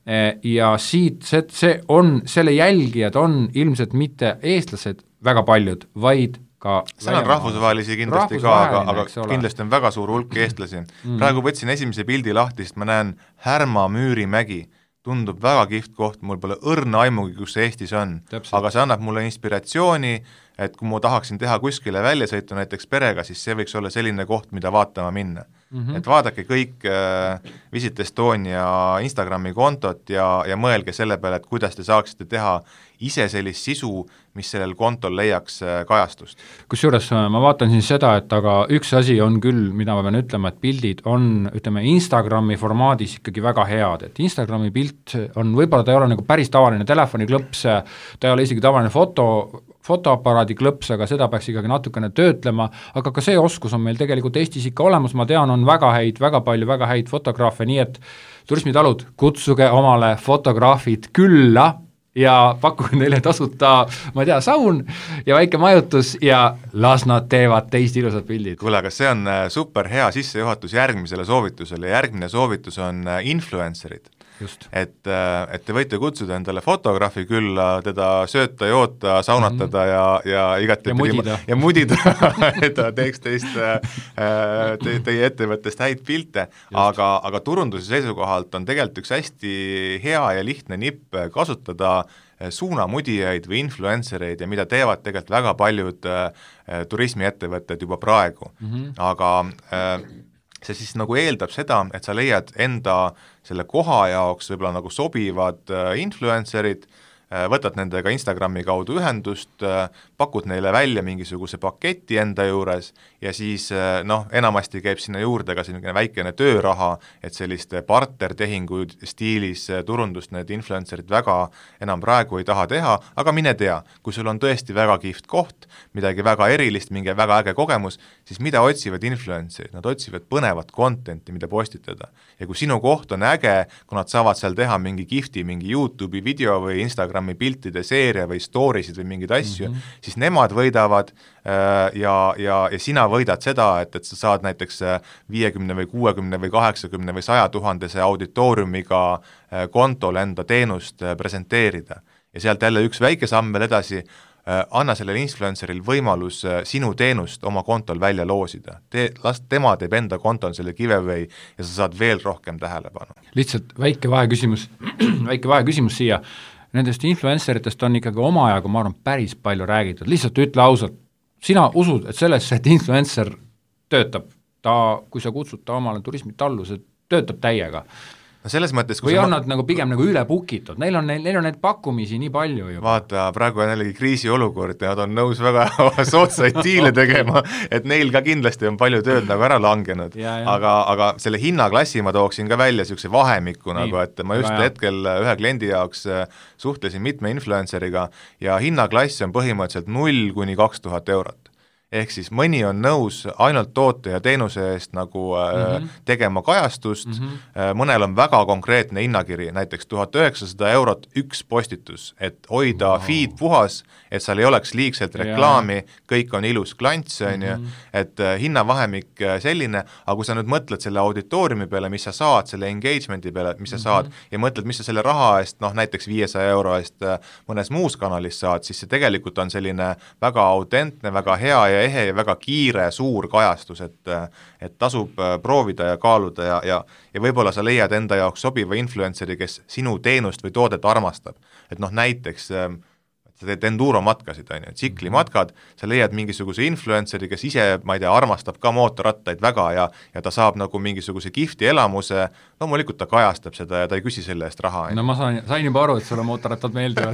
ja siit, see, see on, selle jälgijad on ilmselt mitte eestlased väga paljud, vaid ka seal on rahvusvahelisi kindlasti ka, aga, aga kindlasti on väga suur hulk eestlasi. Mm. Praegu võtsin esimese pildi lahti, sest ma näen Härma Müürimägi, tundub väga kihvt koht, mul pole õrna aimugi, kus see Eestis on. Täpselt. Aga see annab mulle inspiratsiooni, et kui ma tahaksin teha kuskile väljasõitu näiteks perega, siis see võiks olla selline koht, mida vaatama minna. Mm-hmm. Et vaadake kõik äh, Visit Estonia Instagrami kontot ja, ja mõelge selle peale, et kuidas te saaksite teha ise sellist sisu, mis sellel kontol leiaks äh, kajastust. Kusjuures ma vaatan siin seda, et aga üks asi on küll, mida ma pean ütlema, et pildid on, ütleme, Instagrami formaadis ikkagi väga head, et Instagrami pilt on, võib-olla ta ei ole nagu päris tavaline telefoniklõps, ta ei ole isegi tavaline foto, fotoaparaadi klõps, aga seda peaks ikkagi natukene töötlema, aga ka see oskus on meil tegelikult Eestis ikka olemas, ma tean, on väga häid, väga palju väga häid fotograafe, nii et turismitalud, kutsuge omale fotograafid külla ja pakuge neile tasuta, ma ei tea, saun ja väike majutus ja las nad teevad teist ilusad pildid. Kuule, aga see on super hea sissejuhatus järgmisele soovitusele, järgmine soovitus on influencerid. Just. Et, et te võite kutsuda endale fotograafi külla, teda sööta, joota, saunatada mm -hmm. ja, ja igati ja mudida, ja mudida et ta teeks teist te, teie ettevõttest häid pilte, aga, aga turunduse seisukohalt on tegelikult üks hästi hea ja lihtne nipp kasutada suunamudijaid või influencereid ja mida teevad tegelikult väga paljud äh, turismiettevõtted juba praegu mm, -hmm. aga äh, see siis nagu eeldab seda, et sa leiad enda selle koha jaoks võib-olla nagu sobivad influencerid, võtad nendega Instagrami kaudu ühendust, pakud neile välja mingisuguse paketi enda juures ja siis noh, enamasti käib sinna juurde ka selline väikene tööraha, et selliste partnertehingu stiilis turundust need influencerid väga enam praegu ei taha teha, aga mine tea, kui sul on tõesti väga kihvt koht, midagi väga erilist, mingi väga äge kogemus, siis mida otsivad influencerid? Nad otsivad põnevat contenti, mida postitada. Ja kui sinu koht on äge, kui nad saavad seal teha mingi kihvti, mingi YouTube'i video või Instagram piltide seeria või stories'id või mingeid asju, mm -hmm. siis nemad võidavad äh, ja, ja, ja sina võidad seda, et, et sa saad näiteks viiekümne või kuuekümne või kaheksakümne või saja tuhandese auditooriumiga äh, kontole enda teenust äh, presenteerida. Ja sealt jälle üks väike samm veel edasi, äh, anna sellele influenceril võimalus äh, sinu teenust oma kontol välja loosida. Te, las tema teeb enda kontol selle giveaway ja sa saad veel rohkem tähelepanu. Lihtsalt väike vaheküsimus, väike vaheküsimus siia. Nendest influenceritest on ikkagi omajagu, ma arvan, päris palju räägitud. Lihtsalt ütle ausalt, sina usud, et sellesse, et influencer töötab, ta, kui sa kutsud ta omale turismitallu, see töötab täiega. No selles mõttes, või on nad nagu pigem nagu üle bukitud, neil on, neil, neil on neid pakkumisi nii palju juba. Vaata, praegu on jällegi kriisiolukord ja nad on nõus väga sootsaid diile tegema, et neil ka kindlasti on palju tööd nagu ära langenud, ja, ja. Aga, aga selle hinnaklassi ma tooksin ka välja niisuguse vahemikku, nagu, et ma just ja, hetkel ühe kliendi jaoks suhtlesin mitme influenceriga ja hinnaklass on põhimõtteliselt null kuni kaks tuhat eurot. Ehk siis mõni on nõus ainult toote ja teenuse eest nagu mm -hmm. tegema kajastust mm, -hmm. mõnel on väga konkreetne hinnakiri, näiteks tuhat üheksasada eurot üks postitus, et hoida wow. feed puhas, et seal ei oleks liigselt reklaami, yeah. kõik on ilus klants, on ju, mm -hmm. et hinnavahemik selline, aga kui sa nüüd mõtled selle auditooriumi peale, mis sa saad, selle engagement'i peale, mis sa mm -hmm. saad, ja mõtled, mis sa selle raha eest, noh näiteks viiesaja euro eest mõnes muus kanalis saad, siis see tegelikult on selline väga autentne, väga hea ja ehe ja väga kiire, suur kajastus, et, et tasub proovida ja kaaluda ja, ja, ja võib-olla sa leiad enda jaoks sobiva influenceri, kes sinu teenust või toodet armastab. Et noh, näiteks sa teed enduro matkasid, on ju, tsiklimatkad, sa leiad mingisuguse influenceri, kes ise, ma ei tea, armastab ka mootorrattaid väga ja, ja ta saab nagu mingisuguse kihvti elamuse, loomulikult ta kajastab seda ja ta ei küsi selle eest raha. No ma sain, sain juba aru, et sulle mootorrattad meeldivad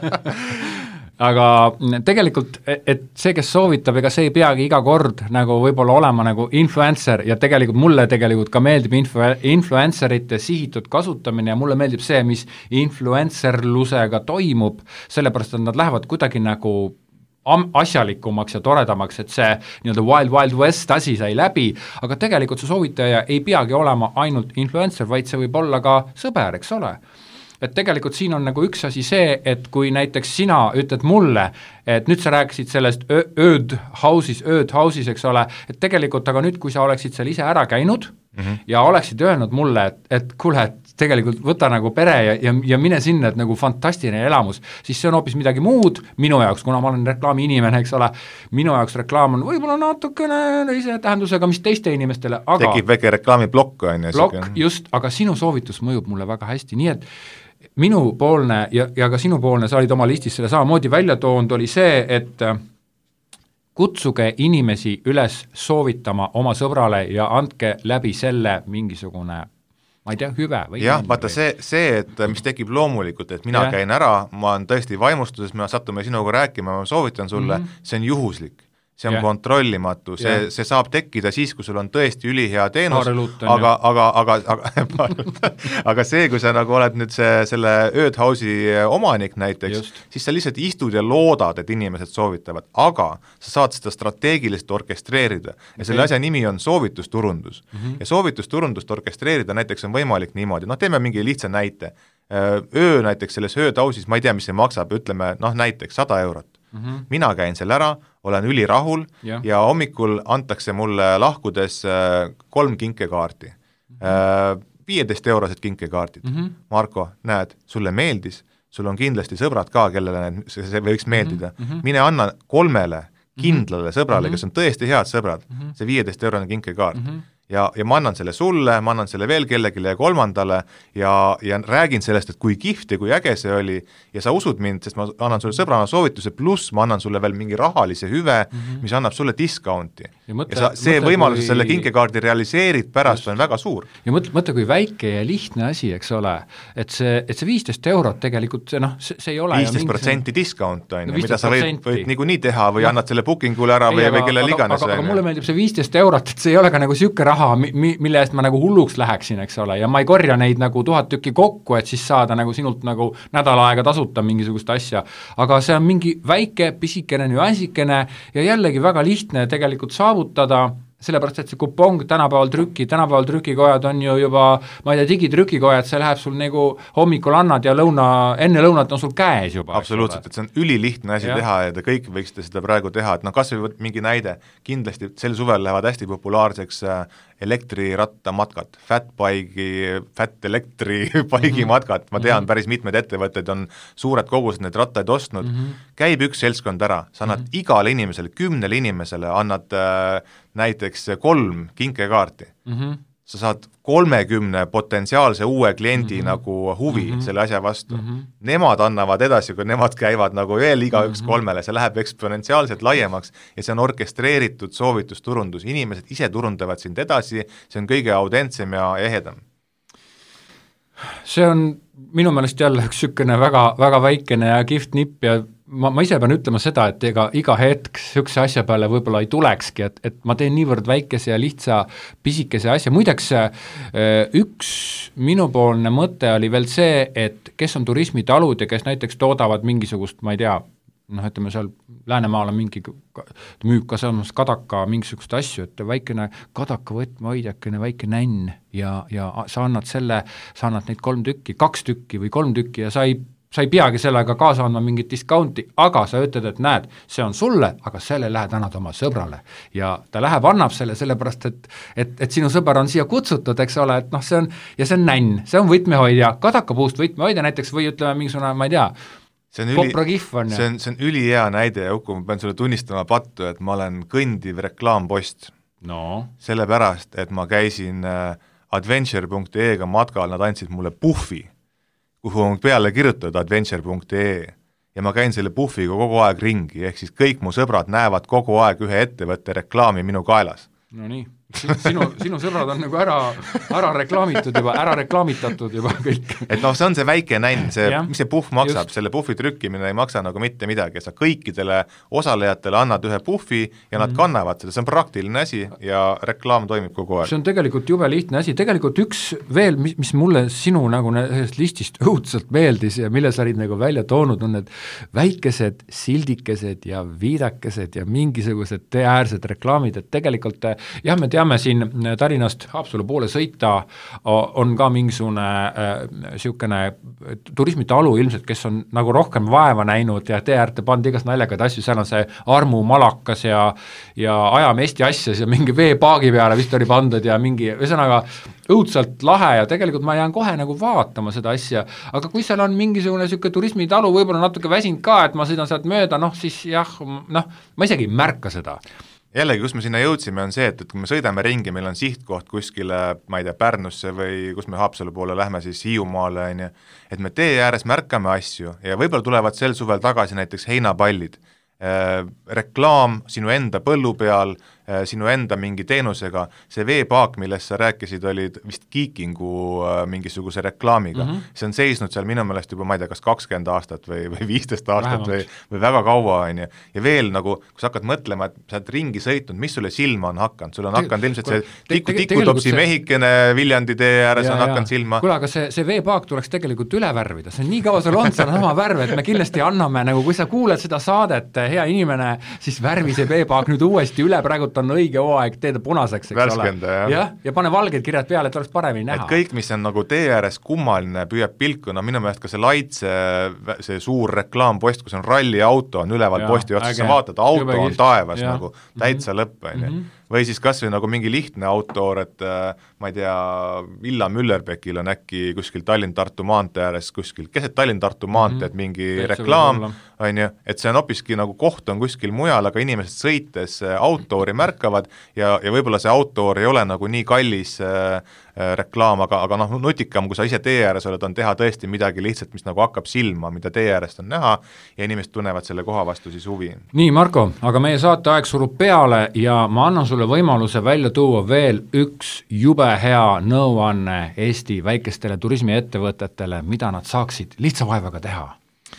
aga tegelikult, et see, kes soovitab, ega see ei peagi iga kord nagu võib-olla olema nagu influencer ja tegelikult mulle tegelikult ka meeldib influ- influencerite sihitud kasutamine ja mulle meeldib see, mis influencerlusega toimub, sellepärast, et nad lähevad kuidagi nagu asjalikumaks ja toredamaks, et see nii-öelda Wild Wild West asi sai läbi, aga tegelikult see soovitaja ei peagi olema ainult influencer, vaid see võib olla ka sõber, eks ole. Et tegelikult siin on nagu üks asi see, et kui näiteks sina ütled mulle, et nüüd sa rääkisid sellest ööd house'is, ööd house'is, eks ole, et tegelikult aga nüüd, kui sa oleksid seal ise ära käinud mm -hmm. ja oleksid öelnud mulle, et, et kuule, et tegelikult võta nagu pere ja, ja, ja mine sinna, et nagu fantastiline elamus, siis see on hoopis midagi muud minu jaoks, kuna ma olen reklaami inimene, eks ole, minu jaoks reklaam on võib-olla natukene ise tähendusega, mis teiste inimestele, aga tekib väike reklaamiblokk, on ju. Blokk, just, aga sinu soovitus mõjub mulle väga hästi, nii et minupoolne ja, ja ka sinupoolne, sa olid oma listis selle samamoodi välja toonud, oli see, et kutsuge inimesi üles soovitama oma sõbrale ja andke läbi selle mingisugune, ma ei tea, hüve või jah, vaata see, see, et mis tekib loomulikult, et mina ja. käin ära, ma olen tõesti vaimustuses, me satume sinuga rääkima, ma soovitan sulle, mm -hmm. see on juhuslik. See on yeah. kontrollimatu, see, yeah. see saab tekkida siis, kui sul on tõesti ülihea teenus, aga, aga, aga, aga, aga see, kui sa nagu oled nüüd see, selle ööd house'i omanik näiteks, Just. siis sa lihtsalt istud ja loodad, et inimesed soovitavad, aga sa saad seda strateegiliselt orkestreerida ja selle okay. asja nimi on soovitusturundus mm. -hmm. ja soovitusturundust orkestreerida näiteks on võimalik niimoodi, noh teeme mingi lihtsa näite, öö näiteks selles öötausis, ma ei tea, mis see maksab, ütleme noh näiteks sada eurot. Mm -hmm. mina käin selle ära, olen ülirahul ja. ja hommikul antakse mulle lahkudes kolm kinkekaarti mm, -hmm. viieteist eurosed kinkekaardid mm. -hmm. Marko, näed, sulle meeldis, sul on kindlasti sõbrad ka, kellele need, see võiks meeldida mm. -hmm. mine anna kolmele kindlale sõbrale mm, -hmm. kes on tõesti head sõbrad mm, -hmm. see viieteist eurone kinkekaart mm. -hmm. ja, ja ma annan selle sulle, ma annan selle veel kellegile ja kolmandale ja, ja räägin sellest, et kui kihvt ja kui äge see oli ja sa usud mind, sest ma annan sulle sõbrana soovituse, pluss ma annan sulle veel mingi rahalise hüve mm, -hmm. mis annab sulle discounti. Ja, mõtle, ja sa, see mõtle, võimalus, kui... selle kinkekaardi realiseerid pärast, on väga suur. Ja mõtle, mõtle, kui väike ja lihtne asi, eks ole, et see, et see viisteist eurot tegelikult, see, noh, see, see ei ole viisteist protsenti discount, on ju, mida sa võid, võid niikuinii teha või no. annad selle bookingule ära või, või kellel iganes. Aga, aga mulle meeldib see viisteist eurot, et see ei ole ka nagu siuke raha, mi, mille eest ma nagu hulluks läheksin, eks ole, ja ma ei korja neid nagu tuhat tükki kokku, et siis saada nagu sinult nagu nädal aega tasuta mingisugust asja, aga see on mingi väike, pisikene, nüansikene ja jällegi väga lihtne tegelikult saavutada, sellepärast, et see kupong tänapäeval trüki, tänapäeval trükikojad on ju juba, ma ei tea, digitrükikojad, see läheb sul nagu hommikul annad ja lõuna, enne lõunat on sul käes juba. Absoluutselt, et see on ülilihtne asi ja. teha ja te kõik võiksite seda praegu teha, et noh, kas või mingi näide, kindlasti sel suvel lähevad hästi populaarseks elektirattamatkad, fatbike'i, fat elektripaigi matkad, ma tean, päris mitmed ettevõtted on suured kogused need rattaid ostnud, mm -hmm. käib üks seltskond ära, sa annad mm -hmm. igale inimesele, kümnele inimesele annad äh, näiteks kolm kinkekaarti, mm -hmm. sa saad kolmekümne potentsiaalse uue kliendi mm -hmm. nagu huvi mm -hmm. selle asja vastu. Mm -hmm. Nemad annavad edasi, kui nemad käivad nagu veel igaüks mm -hmm. kolmele, see läheb eksponentsiaalselt laiemaks ja see on orkestreeritud soovitusturundus, inimesed ise turundavad sind edasi, see on kõige autentsem ja ehedam. See on minu meelest jälle üks sükene väga, väga väikene ja kihvt nipp ja ma, ma ise pean ütlema seda, et ega iga hetk sükse asja peale võib-olla ei tulekski, et, et ma teen niivõrd väikese ja lihtsa pisikese asja, muideks üks minupoolne mõte oli veel see, et kes on turismitalud ja kes näiteks toodavad mingisugust, ma ei tea, noh, ütleme seal Läänemaal on mingi müük ka samas kadaka mingisugust asju, et väikene kadaka võtmehoidjakene, väike nänn ja, ja sa annad selle, sa annad neid kolm tükki, kaks tükki või kolm tükki ja sa ei sa ei peagi sellega kaasa andma mingit discounti, aga sa ütled, et näed, see on sulle, aga selle lähed annad oma sõbrale. Ja ta läheb, annab selle, sellepärast, et, et, et sinu sõber on siia kutsutud, eks ole, et noh, see on, ja see on nänn, see on võtmehoidja, kadakapuust võtmehoidja näiteks või ütleme mingisugune, ma ei tea, see on, üli, on, see on, see on ülihea näide ja Uku, ma pean sulle tunnistama pattu, et ma olen kõndiv reklaampost. No. Sellepärast, et ma käisin adventure punkt ee-ga matkal, nad andsid mulle puhvi, kuhu on peale kirjutatud adventure punkt ee ja ma käin selle puhviga kogu aeg ringi, ehk siis kõik mu sõbrad näevad kogu aeg ühe ettevõtte reklaami minu kaelas. No nii, sinu, sinu sõbrad on nagu ära, ära reklaamitud juba, ära reklaamitatud juba kõik. Et noh, see on see väike näin, see, mis see puhv maksab, just. Selle puhvi trükkimine ei maksa nagu mitte midagi, sa kõikidele osalejatele annad ühe puhvi ja nad mm. kannavad seda, see on praktiline asi ja reklaam toimib kogu aeg. See on tegelikult jube lihtne asi, tegelikult üks veel, mis, mis mulle sinu nagu sellest listist õudselt meeldis ja mille sa olid nagu välja toonud, on need väikesed sildikesed ja viidakesed ja mingisugused teeäärsed reklaamid, et tegelikult jah, me teame siin Tallinnast Haapsalu poole sõita, on ka mingisugune niisugune äh, turismitalu ilmselt, kes on nagu rohkem vaeva näinud ja tee äärde pand igast naljakaid asju, seal on see Armu malakas ja, ja ajame Eesti asjas ja mingi veepaagi peale vist oli pandud ja mingi, ühesõnaga õudselt lahe ja tegelikult ma jään kohe nagu vaatama seda asja, aga kui seal on mingisugune niisugune turismitalu, võib-olla natuke väsinud ka, et ma sõidan sealt mööda, noh siis jah, noh, ma isegi ei märka seda. Jällegi, kus me sinna jõudsime, on see, et, et kui me sõidame ringi, meil on sihtkoht kuskile, ma ei tea, Pärnusse või kus me Haapsalu poole lähme siis Hiiumaale, on ju, et me tee ääres märkame asju ja võib-olla tulevad sel suvel tagasi näiteks heinapallid, äh, reklaam sinu enda põllu peal, äh, sinu enda mingi teenusega, see veepaak, millest sa rääkisid, olid vist Kiikingu äh, mingisuguse reklaamiga, mm -hmm. see on seisnud seal minu meelest juba, ma ei tea, kas kakskümmend aastat või, või viisteist aastat või, või väga kaua, on ju, ja veel nagu, kui sa hakkad mõtlema, et sa oled ringi sõitnud, mis sulle silma on hakanud, sul on Te hakanud ilmselt see tiku, tikutopsi see... mehikene Viljandi tee ääres ja, on hakanud ja. silma. Kuule, aga see, see veepaak tuleks tegelikult üle värvida, see on nii kaua sul on, see on sama värv, et me kindlasti anname, nagu kui sa kuuled seda saadet, hea inimene, siis värvi see veepaak nüüd uuesti üle, praegu on õige hooaeg teeda punaseks, eks värskenda, ole. jah. Ja, ja pane valged kirjad peale, et oleks paremini näha. Et kõik, mis on nagu tee ääres kummaline, püüab pilku, no minu meelest ka see Laitse, see suur reklaampost, kus on ralliauto, on üleval ja, posti otsas, sa vaatad, auto Jube on taevas ja. Nagu täitsa mm -hmm. lõpp, on ju. Mm -hmm. Või siis kas või nagu mingi lihtne autoor, et ma ei tea, Illa Müllerbekil on äkki kuskil Tallinn-Tartu maantee ääres kuskil, keset Tallinn-Tartu maanteed mm -hmm. mingi Täitsa reklaam, on ju, et see on hoopiski nagu koht on kuskil mujal, aga inimesed sõites autoori märkavad ja, ja võib-olla see autoor ei ole nagu nii kallis äh, reklaam, aga, aga noh, nutikam, kui sa ise tee ääres oled, on teha tõesti midagi lihtsalt, mis nagu hakkab silma, mida tee äärest on näha ja inimesed tunnevad selle koha vastu siis huvi. Nii, Marko, aga meie saateaeg surub peale ja ma annan sulle võimaluse välja tuua veel üks jube hea nõuanne Eesti väikestele turismiettevõtetele, mida nad saaksid lihtsa vaevaga teha.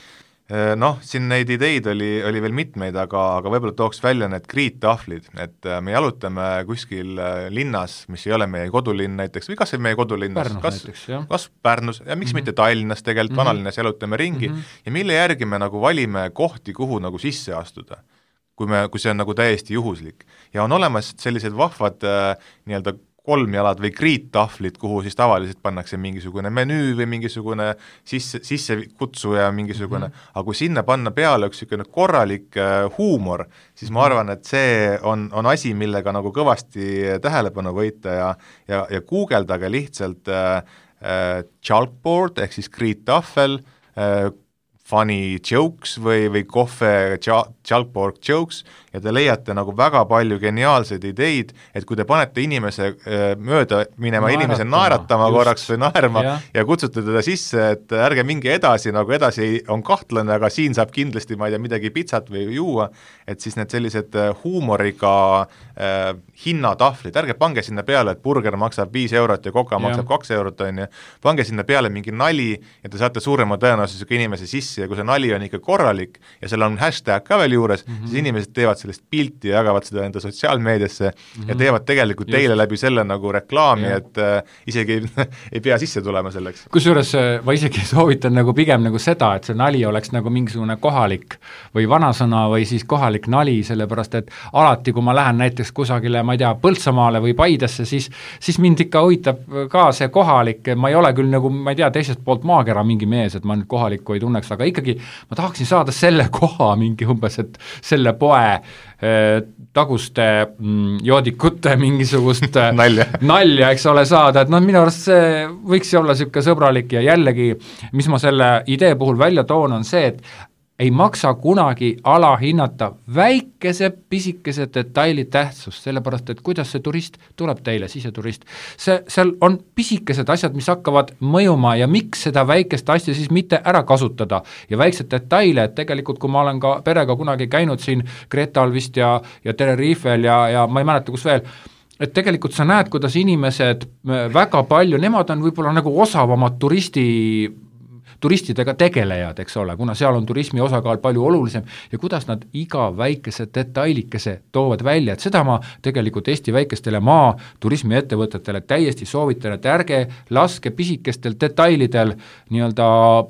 Noh, siin neid ideid oli, oli veel mitmeid, aga, aga võib-olla tooks välja need kriittahvlid, et me jalutame kuskil linnas, mis ei ole meie kodulinn näiteks, või kas ei meie kodulinnas, Pärnus kas, näiteks, jah. kas Pärnus, ja miks mm -hmm. mitte Tallinnas tegelikult, mm -hmm. vanalinnas jalutame ringi mm -hmm. ja mille järgi me nagu valime kohti, kuhu nagu sisse astuda, kui me, kui see on nagu täiesti juhuslik. Ja on olemas sellised vahvad äh, nii-öelda kolmjalad või kriittahvlid, kuhu siis tavaliselt pannakse mingisugune menüü või mingisugune sisse, sisse kutsuja mingisugune, mm -hmm. aga kui sinna panna peale üks niisugune korralik äh, huumor, siis ma arvan, et see on, on asi, millega nagu kõvasti tähelepanu võita ja, ja, ja guugeldage lihtsalt äh, äh, chalkboard ehk siis kriittahvel, äh, funny jokes või, või kohve chalkboard jokes ja te leiate nagu väga palju geniaalseid ideid, et kui te panete inimese äh, mööda minema, naeratama. inimese naeratama Just. korraks või naerma ja. ja kutsute teda sisse, et ärge minge edasi, nagu edasi on kahtlane, aga siin saab kindlasti, ma ei tea, midagi pitsat või juua, et siis need sellised huumoriga äh, hinnatahvlid, ärge pange sinna peale, et burger maksab viis eurot ja koka ja. maksab kaks eurot, on ju, pange sinna peale mingi nali ja te saate suurema tõenäosusega inimese sisse ja kui see nali on ikka korralik ja seal on hashtag ka veel juures mm, -hmm. siis inimesed teevad sellest pilti ja jagavad seda enda sotsiaalmeediasse mm -hmm. ja teevad tegelikult Just. teile läbi selle nagu reklaami, yeah. et äh, isegi ei pea sisse tulema selleks. Kusjuures ma isegi soovitan nagu pigem nagu seda, et see nali oleks nagu mingisugune kohalik või vanasõna või siis kohalik nali, sellepärast et alati, kui ma lähen näiteks kusagile, ma ei tea, Põltsamaale või Paidesse, siis, siis mind ikka huvitab ka see kohalik, ma ei ole küll nagu, ma ei tea, teisest poolt maakera mingi mees, et ma nüüd kohalikku ei tunneks, aga ikkagi ma tahaksin saada selle koha mingi umbes, et selle poe eh, taguste mm, joodikute mingisugust nalja. nalja, eks ole, saada, et noh, minu arust see võiks olla niisugune sõbralik ja jällegi, mis ma selle idee puhul välja toon, on see, et ei maksa kunagi alahinnata väikese pisikese detaili tähtsust, sellepärast et kuidas see turist tuleb teile, siseturist, see, seal on pisikesed asjad, mis hakkavad mõjuma ja miks seda väikest asja siis mitte ära kasutada ja väiksed detaile, et tegelikult kui ma olen ka perega kunagi käinud siin Kreetal vist ja, ja Tenerifel ja, ja ma ei mäleta, kus veel, et tegelikult sa näed, kuidas inimesed väga palju, nemad on võib-olla nagu osavamad turisti turistidega tegelejad, eks ole, kuna seal on turismi osakaal palju olulisem ja kuidas nad iga väikese detailikese toovad välja, et seda ma tegelikult Eesti väikestele maa turismiettevõtetele täiesti soovitan, et ärge laske pisikestel detailidel nii-öelda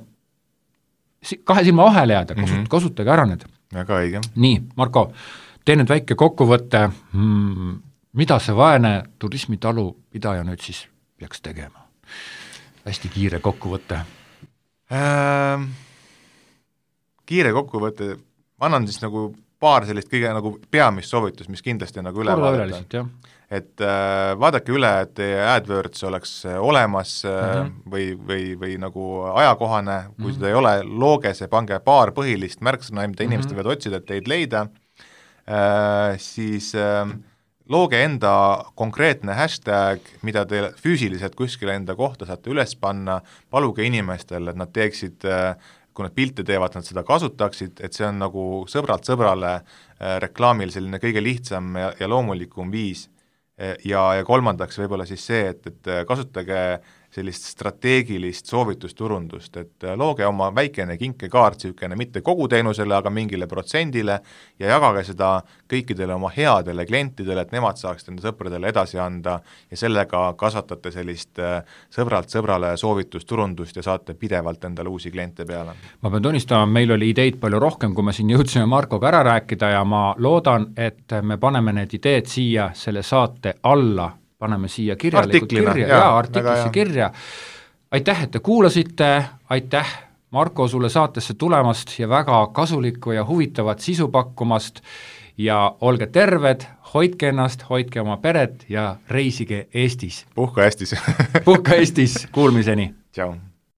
kahe silma vahele jääda, kasut, mm -hmm. kasutage ära need. Väga õige. Nii, Marko, tee nüüd väike kokkuvõte, hmm, mida see vaene turismitalu pidaja nüüd siis peaks tegema? Hästi kiire kokkuvõte. Äh, kiire kokkuvõte, ma annan siis nagu paar sellist kõige nagu peamist soovitust, mis kindlasti on nagu üle vaadata. Et äh, vaadake üle, et teie AdWords oleks olemas mm -hmm. või, või, või nagu ajakohane, kui mm -hmm. seda ei ole, looge see, pange paar põhilist märksõna, mida inimesed mm -hmm. võivad otsida, et teid leida, äh, siis äh, looge enda konkreetne hashtag, mida te füüsiliselt kuskile enda kohta saate üles panna, paluge inimestel, et nad teeksid, kui nad pilte teevad, nad seda kasutaksid, et see on nagu sõbralt sõbrale reklaamil selline kõige lihtsam ja, ja loomulikum viis. Ja, ja kolmandaks võib-olla siis see, et, et kasutage sellist strateegilist soovitusturundust, et looge oma väikene kinkekaart, niisugune mitte kogu teenusele, aga mingile protsendile ja jagage seda kõikidele oma headele klientidele, et nemad saaksid enda sõpradele edasi anda ja sellega kasvatate sellist sõbralt sõbrale soovitusturundust ja saate pidevalt endale uusi kliente peale. Ma pean tunnistama, meil oli ideid palju rohkem, kui me siin jõudsime Markoga ära rääkida ja ma loodan, et me paneme need ideed siia selle saate alla, paneme siia kirjalikult Artiklina, kirja, jaa, jaa, artiklisse kirja. Aitäh, et te kuulasite, aitäh Marko sulle saatesse tulemast ja väga kasulikku ja huvitavat sisu pakkumast ja olge terved, hoidke ennast, hoidke oma peret ja reisige Eestis. Puhka Eestis. Puhka Eestis, kuulmiseni. Tšau.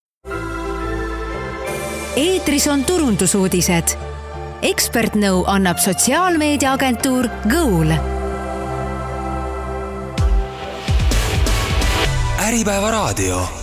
Eetris on turundusuudised. Ekspertnõu annab sotsiaalmeediaagentuur Goal. Äripäeva raadio.